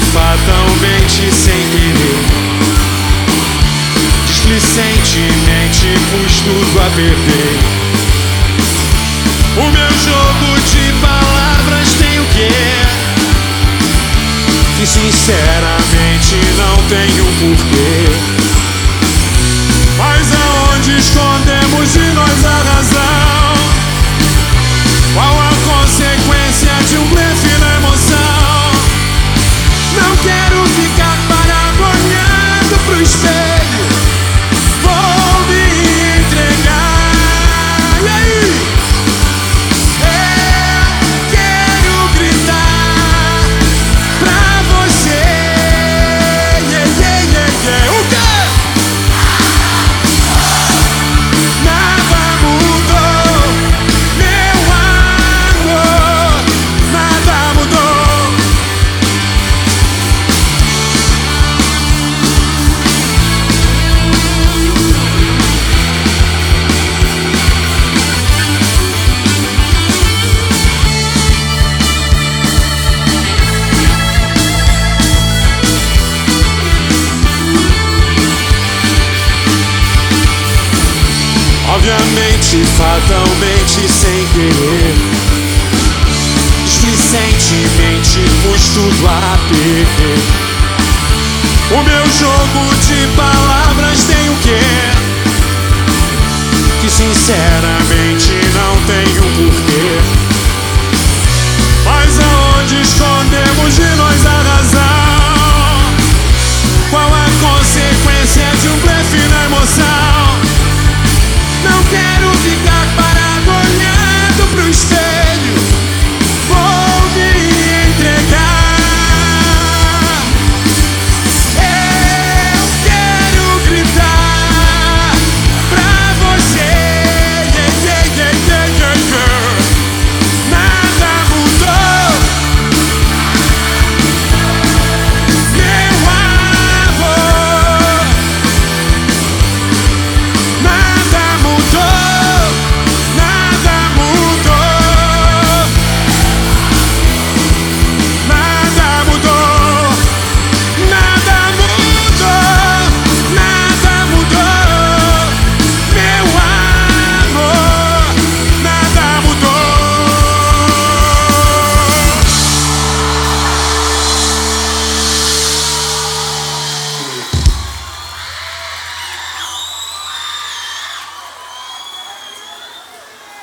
fatalmente sem querer. Displicentemente pus tudo a perder. O meu jogo de palavras tem o quê? Que sinceramente não tem um porquê. Mas aonde escondemos de nós a razão? Qual a consequência de um blefe na emoção? Não quero ficar parado olhando pro espelho. Vou me entregar. E aí? Eu quero gritar pra você. Yeah, yeah, yeah, yeah. O quê? Nada mudou, meu amor. Nada mudou. Obviamente, fatalmente, sem querer. Displicentemente pus tudo a perder. O meu jogo de palavras tem o quê? Que sinceramente não tem um porquê. Mas aonde escondemos de nós